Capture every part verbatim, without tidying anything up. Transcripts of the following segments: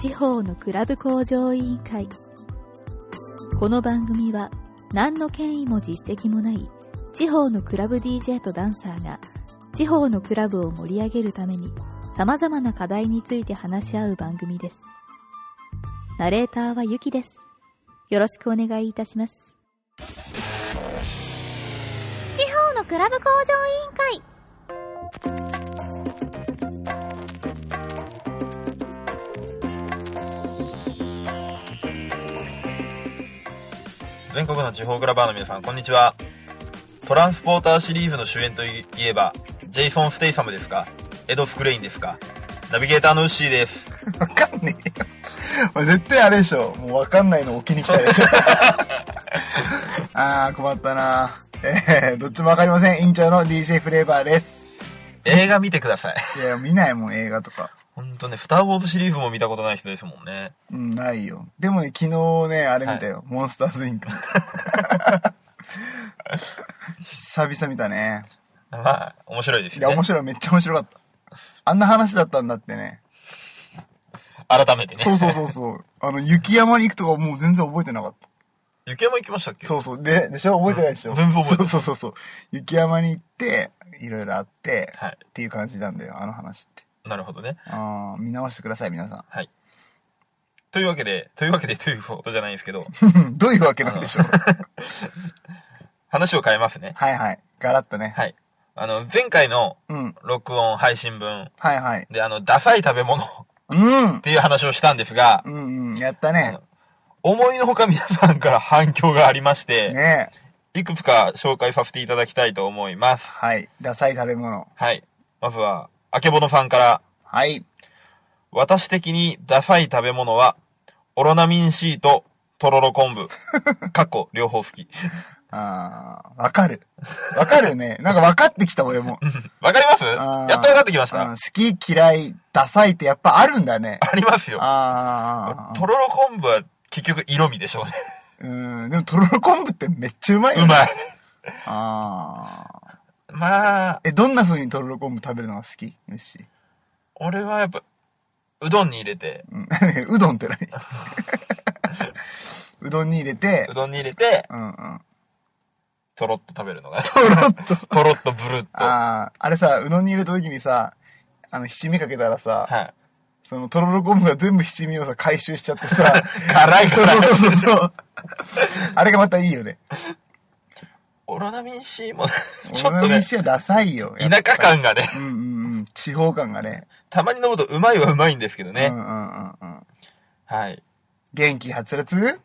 地方のクラブ向上委員会。この番組は何の権威も実績もない地方のクラブ ディージェー とダンサーが地方のクラブを盛り上げるために様々な課題について話し合う番組です。ナレーターはゆきです。よろしくお願いいたします。 地方のクラブ向上委員会。 全国の地方クラバーの皆さん、こんにちは。トランスポーターシリーズの主演といえばジェイソン・ステイサムですか、エド・スクレインですか。ナビゲーターのウッシーです。 わかんねえよ。絶対あれでしょ。もうわかんないの置きに来たでしょ。あー困ったな。えー、どっちもわかりません。委員長の ディージェー フレーバーです。 映画見てください。 いや見ないもん映画とか。 ほんとね、スター・ウォーズシリーズも見たことない人ですもんね。 うん、ないよ。でもね、昨日ね、あれ見たよ。はい、モンスターズインク。久々見たね。 まあ、面白いですよね。 いや、面白い。めっちゃ面白かった。あんな話だったんだってね。 改めてね。 そうそうそうそう。あの、雪山に行くとかもう全然覚えてなかった。 雪山行きましたっけ？ そうそう。で、でしょ覚えてないでしょ、うん、 全部覚えてない。 そうそうそうそう。雪山に行って、いろいろあって、 はい、 っていう感じなんだよ、あの話って。 なるほどね。 ああ、見直してください、皆さん。 はい。というわけで、というわけでということじゃないんですけど。 どういうわけなんでしょう。 話を変えますね。 はいはい。ガラッとね。 はい。あの、前回の録音配信分、うん、 はいはい。 で、あの、ダサい食べ物うんっていう話をしたんですが、 うんうん、やったね。 思いのほか皆さんから反響がありまして、 ねえ。いくつか紹介させていただきたいと思います。 はい。ダサい食べ物。 はい。まずは、あけぼのさんから。 はい。 私的にダサい食べ物は、オロナミン C ととろろ昆布。かっこ両方好き。 あー、わかる。わかるね。なんかわかってきた俺も。 わかります？やっとわかってきました。 好き嫌い、ダサいってやっぱあるんだね。 ありますよ。 あー。とろろ昆布は結局色味でしょうね。 うん、でもとろろ昆布ってめっちゃうまいよね。 うまい。 あー。まあ。 え、どんな風にとろろ昆布食べるのが好き？よし。 俺はやっぱ、うどんに入れて。 うん、うどんって何？うどんに入れて。 うどんに入れて。 うんうん。 とろっと食べるのが。 とろっと。 とろっとブルッと。 ああ、あれさ、うどんに入れた時にさ、あの、七味かけたらさ、 はい。 そのとろろ昆布が全部七味をさ、回収しちゃってさ、 辛い辛い。 そうそうそうそう。あれがまたいいよね。 オロナミン C も、 ちょっとね。オロナミン C はダサいよ。 田舎感がね。 うんうんうん。地方感がね。 たまに飲むとうまいはうまいんですけどね。 うんうんうんうん。 はい。 元気はつらつ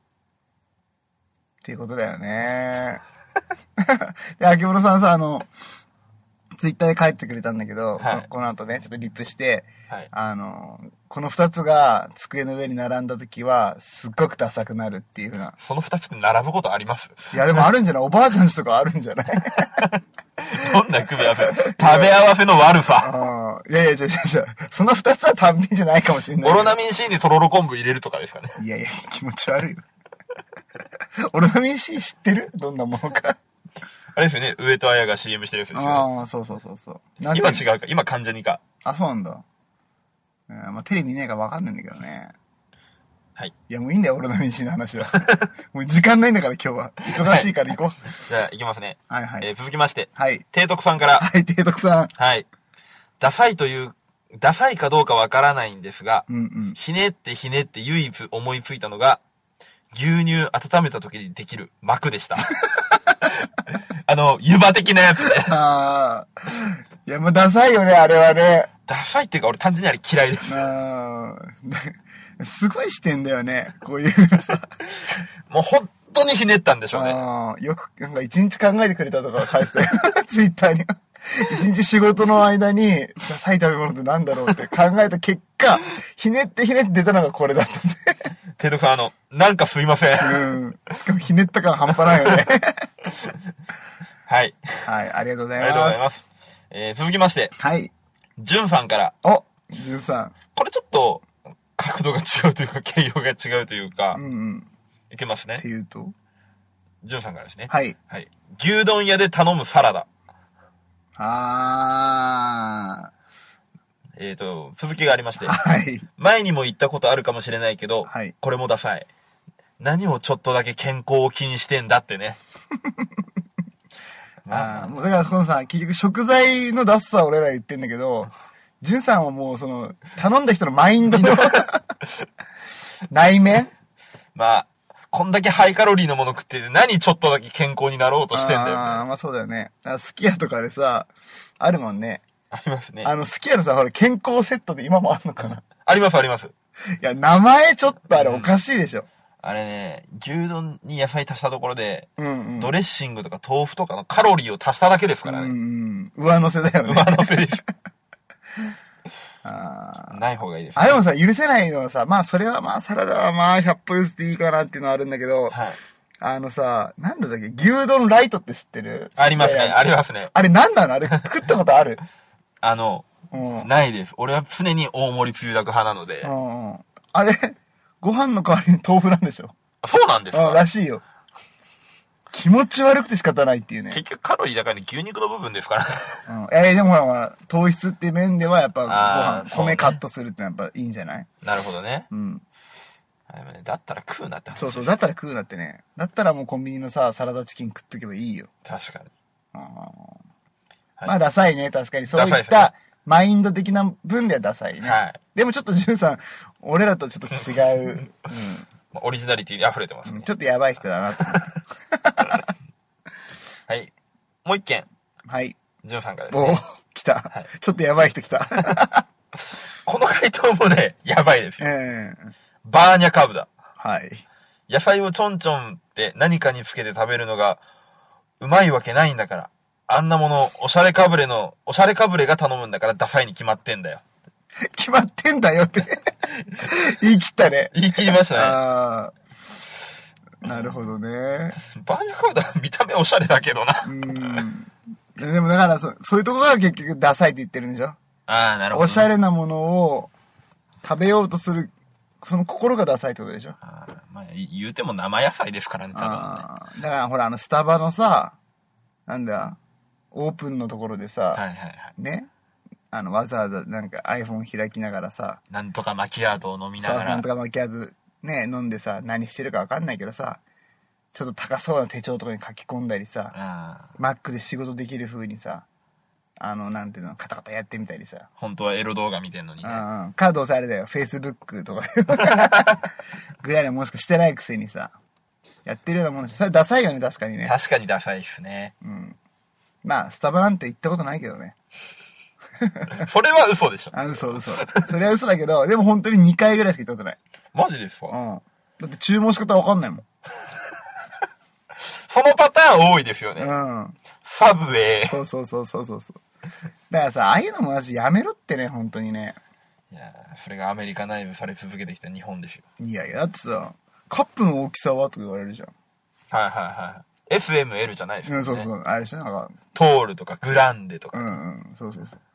っていうことだよね。で、秋物さんさ、あの、ツイッターで帰ってくれたんだけど、はい、この後ね、ちょっとリップして、はい、あの、この二つが机の上に並んだ時は、すっごくダサくなるっていうふうな。 その二つって並ぶことあります？ いや、でもあるんじゃない？おばあちゃんちとかあるんじゃないどんな組み合わせ？食べ合わせの悪さ。 いやいや、じゃじゃじゃその二つは単品じゃないかもしれない。 オロナミン C にとろろ昆布入れるとかですかね。 いやいや、気持ち悪いよ。オロナミン C 知ってる？どんなものか。 あれですよね、上戸彩が シーエム してるやつですよね。 ああ、そうそうそうそう。 今違うか、今関ジャニか。 あ、そうなんだ。うん、まあ、テレビねえからわかんないんだけどね。 はい。 いや、もういいんだよ、オロナミン C の話は。もう時間ないんだから今日は。忙しいから行こう。はい、 じゃあ、行きますね。 はいはい。 えー、続きまして。 はい。 提督さんから。 はい、提督さん。 はい。ダサいという、ダサいかどうかわからないんですが、 うんうん、 ひねってひねって唯一思いついたのが、牛乳温めた時にできる膜でした。あの、湯葉的なやつね。ああ。いや、もうダサいよね、あれはね。 ダサいっていうか、俺単純にあれ嫌いです。 ああ。すごい視点だよね、こういうのさ。 もう本当にひねったんでしょうね。 ああ。よく、なんか一日考えてくれたとか書いてたよ。ツイッターに。一日仕事の間に、ダサい食べ物ってなんだろうって考えた結果、ひねってひねって出たのがこれだったんで。 テドさん、あの、なんかすいません。 うん。しかもひねった感半端ないよね。 はい。 はい、ありがとうございます。 ありがとうございます。えー、続きまして。 はい。 ジュンさんから。 お、ジュンさん。 これちょっと、角度が違うというか、形容が違うというか。 うんうん。 いけますね。 っていうとジュンさんからですね。 はい。 はい。牛丼屋で頼むサラダ。 あえっと、続きがありまして。 はい。 前にも言ったことあるかもしれないけど、 はい。 これもダサい。何をちょっとだけ健康を気にしてんだってね。 まあ、あもうだからそのさ、結局食材のダッサは俺ら言ってんだけど、ジュンさんはもうその、頼んだ人のマインドの内面まあ、こんだけハイカロリーのもの食って何ちょっとだけ健康になろうとしてんだよね。 ああ、まあそうだよね。だからすき家とかでさ、あるもんね。 ありますね。 あの、すき家のさ、ほら、健康セットで今もあんのかな。 ありますあります。いや、名前ちょっとあれおかしいでしょ。うん、 あれね、牛丼に野菜足したところで、 うんうん、 ドレッシングとか豆腐とかのカロリーを足しただけですからね。 うんうん、上乗せだよね。 上乗せです。 あない方がいいです、 ね。あれもさ、許せないのはさ、まあそれはまあサラダはまあひゃっぽ譲っていいかなっていうのはあるんだけど、 はい、 あのさ、なんだっけ、牛丼ライトって知ってる？ ありますね、ありますね。 あれなんなの？あれ食ったことある？ あの、うん、ないです。俺は常に大盛りつゆだく派なので。 うんうん、あれ、ご飯の代わりに豆腐なんでしょ？ そうなんですか？ うん、らしいよ。気持ち悪くて仕方ないっていうね。 結局カロリー高いの牛肉の部分ですから。 うん。えー、でもほら、糖質っていう面ではやっぱご飯、米カットするってのはやっぱいいんじゃない？ なるほどね。 うん。 あでもね、だったら食うなって話。 そうそう、だったら食うなってね。だったらもうコンビニのさ、サラダチキン食っとけばいいよ。 確かに。 あはい、 まあダサいね、確かに。そういったマインド的な分ではダサいね。 はい。 でもちょっとジュンさん、俺らとちょっと違う。うん。 オリジナリティに溢れてますね、うん。 ちょっとやばい人だなって。 はい。もう一件。 はい。 ジュンさんからです、ね。 お来た、はい。ちょっとやばい人来た。 この回答もね、やばいですよ。 えー、 バーニャカウダ。 はい。 野菜をちょんちょんって何かにつけて食べるのがうまいわけないんだから。あんなもの、おしゃれかぶれの、おしゃれかぶれが頼むんだからダサいに決まってんだよ。 決まってんだよって。言い切ったね。 言い切りましたね。 ああ。なるほどね。 バーニャカウダ見た目おしゃれだけどな。 うん。でもだからそ、そういうところが結局ダサいって言ってるんでしょ？ ああ、なるほど、ね。 おしゃれなものを食べようとする、その心がダサいってことでしょ？ あまあ、言うても生野菜ですからね、多分ね。 あだからほら、あの、スタバのさ、なんだ、オープンのところでさ、 はいはいはい。 ね。あの、わざわざなんか iPhone 開きながらさ、 なんとかマキアートを飲みながら。 そう、なんとかマキアートね、飲んでさ、何してるかわかんないけどさ、ちょっと高そうな手帳とかに書き込んだりさ、Mac で仕事できる風にさ、あの、なんていうの、カタカタやってみたりさ。 本当はエロ動画見てんのにね。 うん。か、どうせあれだよ、Facebook とかぐらいのもしかしてないくせにさ、やってるようなもの、それダサいよね、確かにね。 確かにダサいっすね。 うん。まあ、スタバなんて行ったことないけどね。 それは嘘でしょ。 あ、嘘嘘。それは嘘だけど、でも本当ににかいぐらいしか行ったことない。 マジですか？ うん。だって注文仕方わかんないもん。 そのパターン多いですよね。 うん。 サブウェイ。 そうそうそうそうそう。だからさ、ああいうのも私やめろってね、本当にね。 いやそれがアメリカ内部され続けてきた日本ですよ。 いやいや、だってさ、カップの大きさはとか言われるじゃん。 はいはいはい。エスエムエル じゃないですか、ね。 うん、そうそう。あれでしょなんか。 トールとかグランデとか。 うんうん。そうそうそう。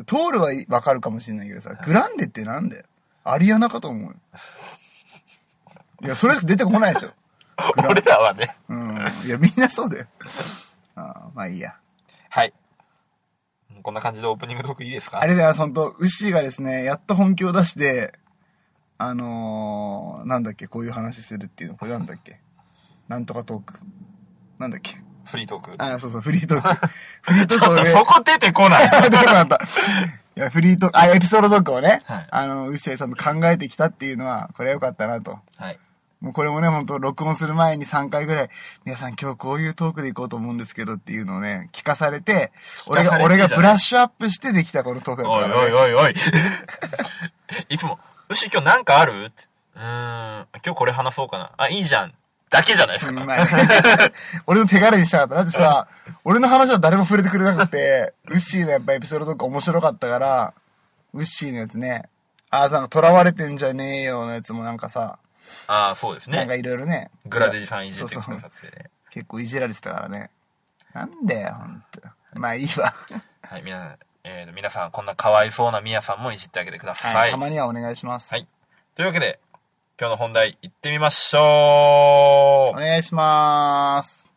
トールはわかるかもしれないけどさ、グランデってなんだよ。アリアナかと思うよ。いや、それしか出てこないでしょ。 俺らはね。 うん。いや、みんなそうだよ。あまあいいや。 はい。こんな感じでオープニングトークいいですか？ ありがとうございます。本当ウッシーがですね、やっと本気を出して、あのー、なんだっけ、こういう話するっていうの。これなんだっけ。なんとかトーク。なんだっけ。 フリートーク。 あ、そうそう、フリートーク。フリートークをね。 ちょっとそこ出てこない。 出てこなかった。いや、フリートーク、あ、エピソードトークをね、 はい、 あの、ウッシーがちゃんと考えてきたっていうのは、これは良かったなと。 はい。 もうこれもね、ほんと、録音する前にさんかいぐらい、皆さん今日こういうトークでいこうと思うんですけどっていうのをね、聞かされて、俺が、俺がブラッシュアップしてできたこのトークだったから、ね。 おいおいおいおい。いつも、ウシ今日なんかあるって。うーん、今日これ話そうかな。あ、いいじゃん。だけじゃないですか。うん、まあ、 俺の手軽にしたかった。だってさ、俺の話は誰も触れてくれなくて、ウッシーのやっぱエピソードトーク面白かったから、ウッシーのやつね、あ、なんか囚われてんじゃねえよのやつもなんかさ、 ああ、そうですね。 なんかいろいろね。 グラデジさんいじってくださってね。そうそう結構いじられてたからね。なんだよ、ほんと。まあいいわ。 はい、みな、えー、皆さん、こんなかわいそうなミヤさんもいじってあげてください。 はい、たまにはお願いします。 はい。というわけで、今日の本題、行ってみましょう。 お願いしまーす。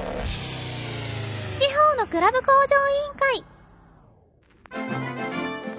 地方のクラブ工場委員会。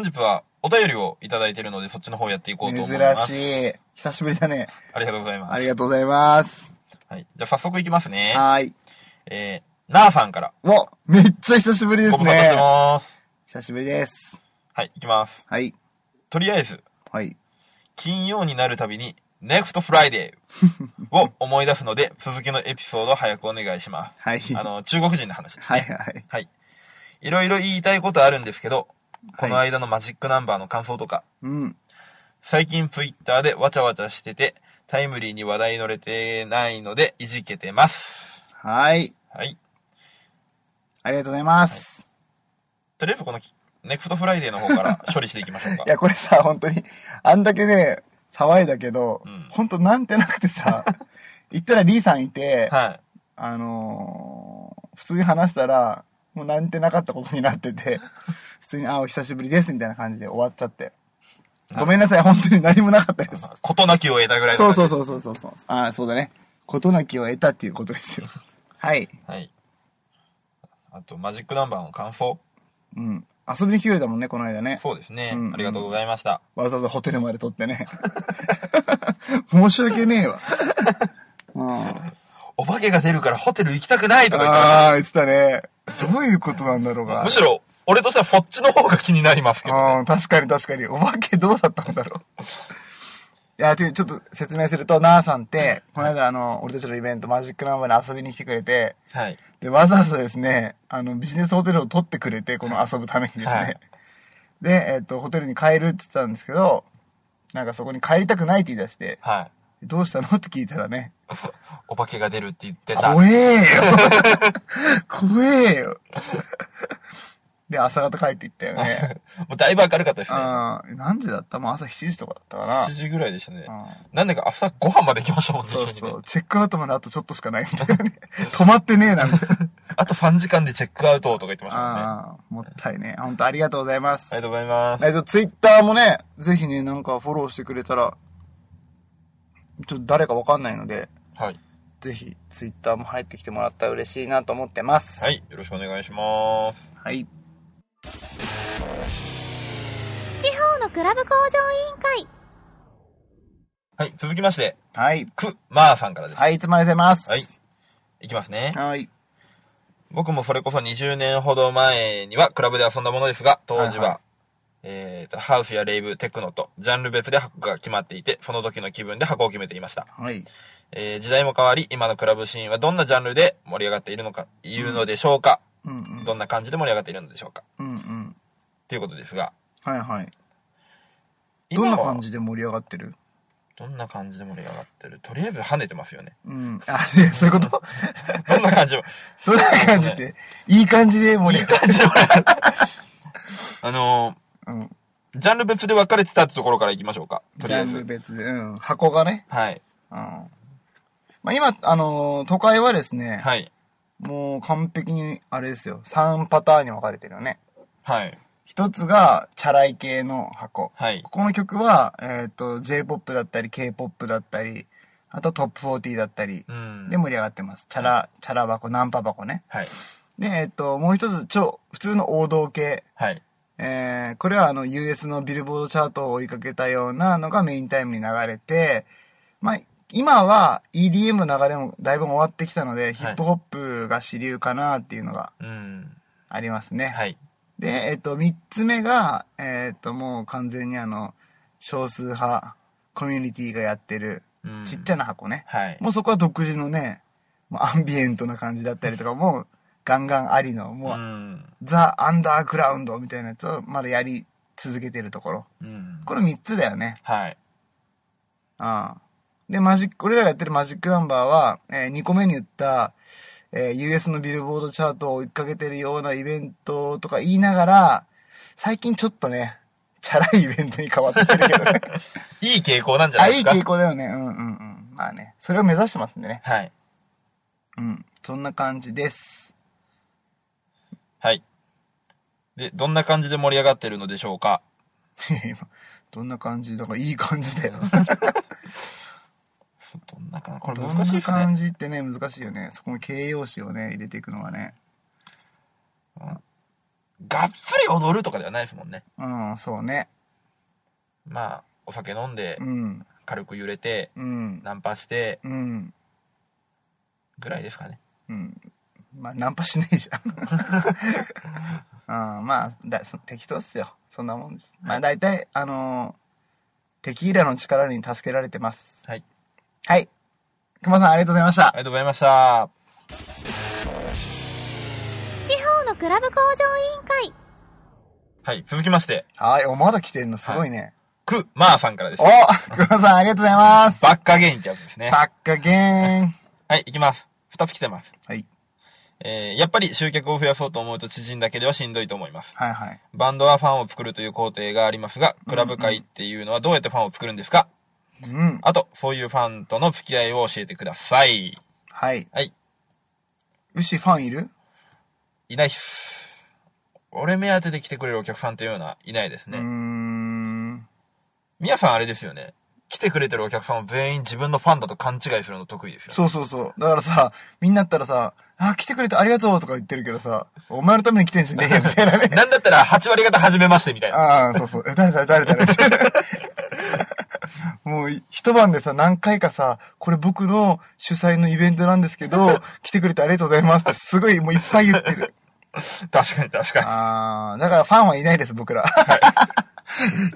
本日はお便りをいただいているので、そっちの方やっていこうと思います。 珍しい。久しぶりだね。 ありがとうございます。 ありがとうございます。 はい。じゃあ早速いきますね。 はい。 えー、なーさんから。 お、めっちゃ久しぶりですね。 ご無沙汰してます。 久しぶりです。 はい、いきます。 はい。 とりあえず。 はい。 金曜になるたびに、Next Friday を思い出すので、続きのエピソードを早くお願いします。 はい。 あの、中国人の話ですね。 はいはい。 はい。いろいろ言いたいことあるんですけど、この間のマジックナンバーの感想とか、 うん。 最近ツイッターでわちゃわちゃしてて、タイムリーに話題乗れてないので、いじけてます。 はい。 はい。 ありがとうございます。はい、 とりあえずこの、ネクストフライデーの方から処理していきましょうか。 いや、これさ、本当に、あんだけね、騒いだけど、うん、本当なんてなくてさ、言ったらリーさんいて、はい。あのー、普通に話したら、もうなんてなかったことになってて、普通に、あ、お久しぶりです、みたいな感じで終わっちゃって。ごめんなさい、本当に何もなかったです。 事なきを得たぐらいの。そうそうそうそうそう。あ、そうだね。事なきを得たっていうことですよ。はい。 はい。あと、マジックナンバーの感想。 うん。遊びに来てくれたもんね、この間ね。 そうですね。うんうん、ありがとうございました。 わざわざホテルまで撮ってね。申し訳ねえわ。 うん、お化けが出るからホテル行きたくないとか言ってました。 ああ、言ってたね。どういうことなんだろうが。 むしろ、俺としてはそっちの方が気になりますけど、ね。 ああ、確かに確かに。お化けどうだったんだろう。いや、ちょっと説明すると、なーさんって、この間あの、俺たちのイベント、マジックナンバーに遊びに来てくれて、はい。で、わざわざですね、あの、ビジネスホテルを取ってくれて、この遊ぶためにですね。はい、で、えっと、ホテルに帰るって言ってたんですけど、なんかそこに帰りたくないって言い出して、はい。どうしたのって聞いたらね。 お化けが出るって言ってた。 怖えよ怖えよで、朝方帰って行ったよね。 もうだいぶ明るかったですね。 ああ、何時だったもう朝しちじとかだったかな。 しちじぐらいでしたね。なんでか朝ご飯まで来ましたもんね、 そうそう、ね、チェックアウトまであとちょっとしかないみたいなね。止まってねえな、みたいな。 あとさんじかんでチェックアウトとか言ってましたもんね。 ああ、もったいね。本当ありがとうございます。 ありがとうございます。 えっと、ツイッターもね、ぜひね、なんかフォローしてくれたら、ちょっと誰かわかんないので、はい。ぜひ、ツイッターも入ってきてもらったら嬉しいなと思ってます。 はい。よろしくお願いします。 はい。 地方のクラブ工場委員会。 はい。続きまして。 はい。 く、まーさんからです。 はい。いつもありがとうございます。 はい。いきますね。 はい。 僕もそれこそにじゅうねんほど前にはクラブで遊んだものですが、当時は、はいはい、えーと、ハウスやレイブ、テクノと、ジャンル別で箱が決まっていて、その時の気分で箱を決めていました。 はい。 えー、時代も変わり、今のクラブシーンはどんなジャンルで盛り上がっているのか、言うのでしょうか、うんうんうん、どんな感じで盛り上がっているのでしょうか、 うんうん、 ということですが。 はいはい。どんな感じで盛り上がってる？ どんな感じで盛り上がってる？とりあえず跳ねてますよね。 うん。あ、ね、そういうことどんな感じそんな感じって、いい感じで盛り上がってる。いい感じで盛り上がってる。 あのー、うん。ジャンル別で分かれてたってところから行きましょうか。 とりあえず。ジャンル別で、うん。箱がね。 はい。 うん。まあ今、あのー、都会はですね。はい。もう完璧に、あれですよ。さんパターンに分かれてるよね。 はい。 一つが、チャラい系の箱。 はい。 ここの曲は、えっと、J-ポップ だったり、K-ポップ だったり、あとトップフォーティーだったり、で盛り上がってます。チャラ、はい、チャラ箱、ナンパ箱ね。はい。で、えっと、もう一つ、超、普通の王道系。はい。えー、これはあの ユーエス のビルボードチャートを追いかけたようなのがメインタイムに流れて、まあ、今は イーディーエム の流れもだいぶ終わってきたので、はい、ヒップホップが主流かなっていうのがありますね。はい。で、えっと、三つ目が、えっと、もう完全にあの、少数派、コミュニティがやってる、ちっちゃな箱ね。はい。もうそこは独自のね、もうアンビエントな感じだったりとかも、ガンガンありの、もう、うん、ザ・アンダーグラウンドみたいなやつをまだやり続けてるところ。うん、このみっつだよね。はい。ああ。で、マジック、俺らがやってるマジックナンバーは、えー、にこめに言った、えー、ユーエス のビルボードチャートを追いかけてるようなイベントとか言いながら、最近ちょっとね、チャラいイベントに変わってきてるけどね。 いい傾向なんじゃないですか。 あ、いい傾向だよね。うんうんうん。まあね、それを目指してますんでね。はい。うん。そんな感じです。 はい。で、どんな感じで盛り上がってるのでしょうか？ どんな感じだからいい感じだよ。 どんな感じこれ難しいですね。 どんな感じってね、難しいよね。そこの形容詞をね、入れていくのはね。 うん、 がっつり踊るとかではないですもんね。 うん、そうね。 まあ、お酒飲んで、 うん、 軽く揺れて、うん、ナンパして、うん、ぐらいですかね。 うん。まあ、ナンパしねえじゃん。うん、まあだ、適当っすよ。そんなもんです。まあ、大体、あのー、テキーラの力に助けられてます。 はい。 はい。熊さん、ありがとうございました。 ありがとうございました。 地方のクラブ工場委員会。 はい、続きまして。 はい、お、まだ来てんのすごいね。はい、 く、まーさんからです。 お、熊さん、ありがとうございます。 バッカゲインってやつですね。 バッカゲイン。 はい、いきます。二つ来てます。 はい。 えー、やっぱり集客を増やそうと思うと知人だけではしんどいと思います。 はいはい。 バンドはファンを作るという工程がありますが、クラブ会っていうのはどうやってファンを作るんですか？うん。あと、そういうファンとの付き合いを教えてください。 はい。 はい。 牛ファンいる？ いないっす。俺目当てで来てくれるお客さんというのはいないですね。うーん。みやさんあれですよね。来てくれてるお客さんを全員自分のファンだと勘違いするの得意ですよね。 そうそうそう。だからさ、みんなったらさ、あ、来てくれてありがとうとか言ってるけどさ、お前のために来てんじゃねえよ、みたいなね。 なんだったらはち割方初めましてみたいな。 ああ、そうそう。え、誰誰誰誰もう、一晩でさ、何回かさ、これ僕の主催のイベントなんですけど、来てくれてありがとうございますってすごいもういっぱい言ってる。 確かに確かに。 ああ、だからファンはいないです、僕ら。はい、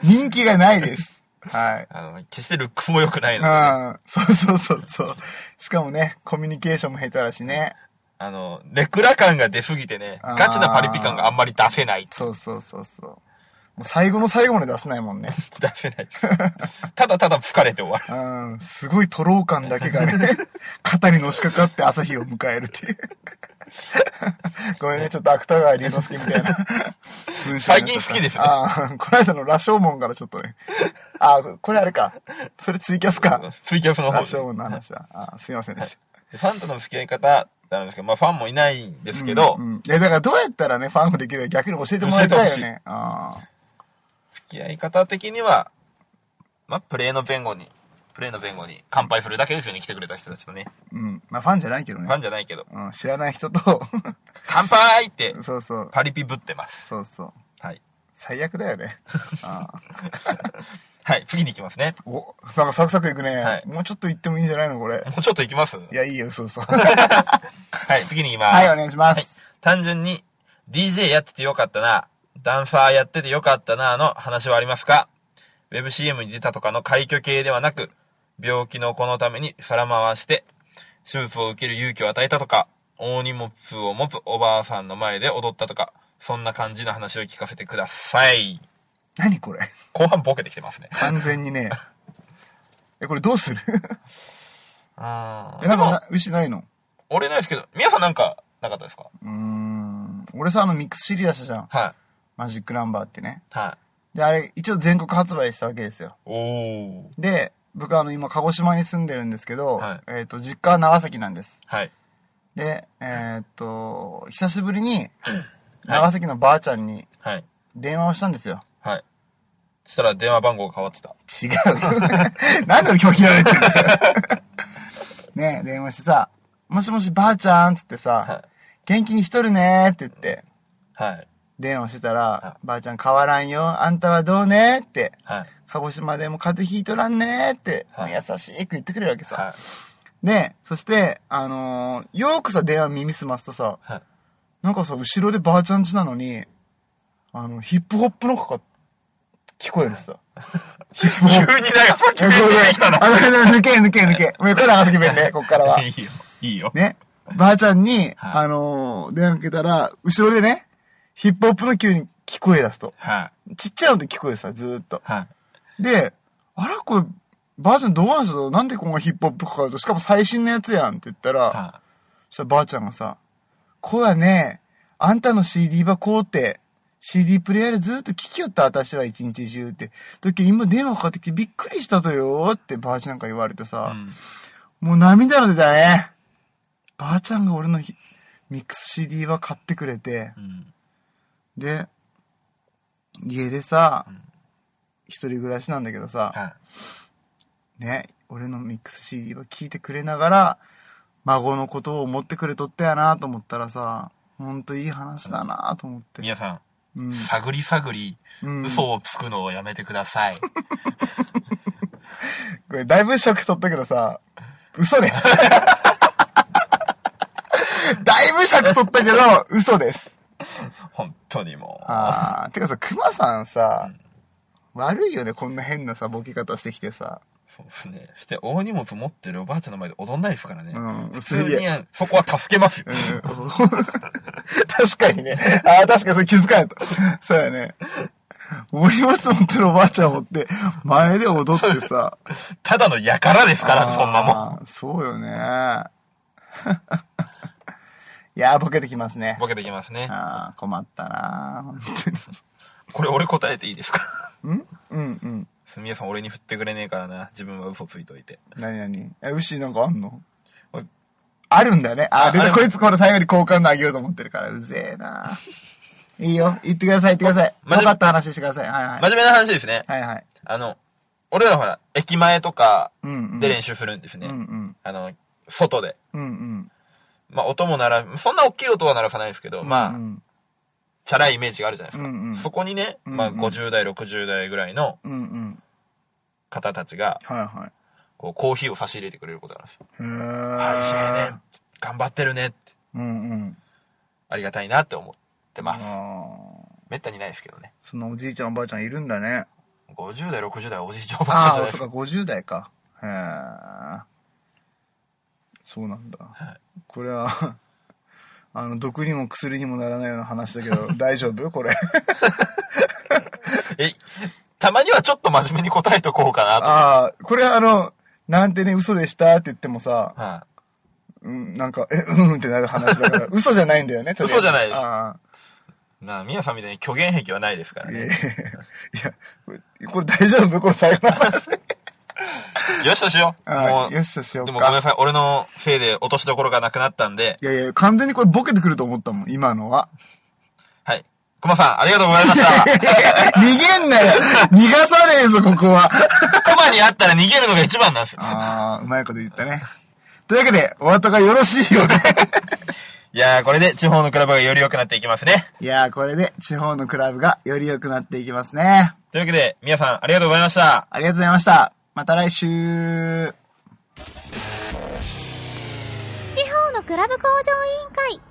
人気がないです。はい。 あの、決してルックスも良くないので、 ね。ああ、そうそうそうそう。しかもね、コミュニケーションも下手だしね。 あの、レクラ感が出すぎてね、ガチなパリピ感があんまり出せない。 そうそうそうそう。もう最後の最後まで出せないもんね。 出せない。ただただ疲れて終わる。 うん。すごいトロー感だけがね、肩にのしかかって朝日を迎えるっていう。ごめんね、ちょっと芥川龍之介みたいな文章。最近好きですね。 ああ、この間の羅生門からちょっとね。ああ、これあれか。それツイキャスか。 ツイキャスの方。 羅生門の話は。ああ、すいませんでした。 ファンとの付き合い方なんですけど、まあファンもいないんですけど。 うんうん、いや、だからどうやったらね、ファンもできるか逆に教えてもらいたいよね。ああ。 付き合い方的には、まあプレイの前後に、プレイの前後に乾杯するだけですよね、来てくれた人たちとね。 うん。まあファンじゃないけどね。 ファンじゃないけど。 うん、知らない人と、 乾杯って、 そうそう。 パリピぶってます。 そうそう。 はい。 最悪だよね。あはい、次に行きますね。 お、なんかサクサクいくね。はい。もうちょっと行ってもいいんじゃないのこれ。 もうちょっと行きます？ いや、いいよ、そうそう。 はい、次に行きます。 はい、お願いします。はい、 単純に、ディージェー やっててよかったな、ダンサーやっててよかったなの話はありますか？ウェブ シーエム に出たとかの快挙系ではなく、病気の子のために皿回して、手術を受ける勇気を与えたとか、大荷物を持つおばあさんの前で踊ったとか、そんな感じの話を聞かせてください。 何これ？ 後半ボケてきてますね。 完全にね。え、これどうする？ あー。え、なんかな、牛ないの？ 俺ないですけど、皆さんなんかなかったですか？ うーん。俺さ、あのミックス シーディー 出したじゃん。 はい。 マジックナンバーってね。 はい。 で、あれ、一応全国発売したわけですよ。 おー。 で、僕はあの、今、鹿児島に住んでるんですけど、はい、えっと、実家は長崎なんです。 はい。 で、えー、っと、久しぶりに、長崎のばあちゃんに、電話をしたんですよ。 はい。そしたら電話番号が変わってた。 違うよ。なんで今日切られてるんだよ。ねえ、電話してさ、もしもしばあちゃんつってさ、はい、元気にしとるねーって言って、 はい。 電話してたら、はい、ばあちゃん変わらんよ、あんたはどうねーって、 はい。 鹿児島でも風邪ひいとらんねーって、はい、優しく言ってくれるわけさ。 はい、 で、そして、あのー、よーくさ、電話耳すますとさ、はい、なんかさ、後ろでばあちゃんちなのに、あの、ヒップホップのかか、聞こえるさ。 ヒップホップ。急に長崎弁出てきたな。 あの、抜け抜け抜け。もうこれ長崎弁ね、こっからは。 いいよ、いいよ。 ね。ばあちゃんに、はい、あのー、電話かけたら、後ろでね、ヒップホップの急に聞こえ出すと。 はい。 ちっちゃいので聞こえるさ、ずーっと。 はい。 で、あら、これ、ばあちゃんどうなんすか？なんでこんなヒップホップかかると、しかも最新のやつやんって言ったら、はい、そしたらばあちゃんがさ、こうやね、あんたの シーディー ばこうって、シーディー プレイヤーでずっと聞きよった私は一日中って。時今電話かかってきてびっくりしたとよってばあちゃんなんか言われてさ、うん、もう涙の出たね。ばあちゃんが俺のミックス シーディー は買ってくれて、うん、で、家でさ、うん、一人暮らしなんだけどさ、はい、ね、俺のミックス シーディー は聞いてくれながら、孫のことを思ってくれとったやなと思ったらさ、ほんといい話だなと思って。 皆さん、 うん、探り探り、うん、嘘をつくのをやめてください。 これだいぶ尺取ったけどさ、嘘です。だいぶ尺取ったけど、嘘です。 本当にもう。 ああ、てかさ、熊さんさ、うん、悪いよね、こんな変なさ、ボケ方してきてさ。 そうですね。して、大荷物持ってるおばあちゃんの前で踊んないですからね。うん。普通に、そこは助けますよ。うん、 確かにね。ああ、確かにそれ気づかないと。そうやね。大荷物持ってるおばあちゃん持って、前で踊ってさ。 ただの輩ですから、そんなもん。 そうよね。いやー、ボケてきますね。 ボケてきますね。 ああ、困ったなー、本当に。 これ俺答えていいですか？ んうんうん。 すみやさん俺に振ってくれねえからな。自分は嘘ついといて。 なになにえ、牛なんかあんの？あるんだよね。あ、で、こいつこれ最後に交換のあげようと思ってるから、うぜえないいよ。言ってください、言ってください。分かった話してください。はいはい。 真面目な話ですね。 はいはい。 あの、俺らほら、駅前とかで練習するんですね。 うんうん。 あの、外で。 うんうん。 まあ、音もなら、そんな大きい音は鳴らさないですけど、うんうん、まあ、チャラいイメージがあるじゃないですか。うんうん、そこにね、まあ、ごじゅう代、ろくじゅう代ぐらいの方たちが、 はいはい。 こう、コーヒーを差し入れてくれることなんですよ。 へー。 はい、ね、頑張ってるねって。 うんうん。 ありがたいなって思ってます。めったにないですけどね。 そんなおじいちゃんおばあちゃんいるんだね。 ごじゅう代、ろくじゅう代おじいちゃんおばあちゃんじゃないですか。 ああ、そっか、ごじゅう代か。へー。そうなんだ。はい、これは、あの、毒にも薬にもならないような話だけど、大丈夫これ。 え、たまにはちょっと真面目に答えとこうかなと。 ああ、これあの、なんてね、嘘でしたって言ってもさ、はうん、なんか、え、うんってなる話だから、嘘じゃないんだよね、 嘘じゃないです。あなあ、みやさんみたいに虚言癖はないですからね。 いや、これ大丈夫これ最後の話。 よしとしよう。 もう、よしとしようか。 でもごめんなさい。俺のせいで落としどころがなくなったんで。 いやいや、完全にこれボケてくると思ったもん、今のは。 はい。熊さん、ありがとうございました。 逃げんなよ。逃がさねえぞ、ここは。 熊に会ったら逃げるのが一番なんですよ。 ああ、うまいこと言ったね。というわけで、お後がよろしいよね。 いやー、これで地方のクラブがより良くなっていきますね。 いやー、これで地方のクラブがより良くなっていきますね。 というわけで、みやさん、ありがとうございました。 ありがとうございました。また来週。 地方のクラブ向上委員会。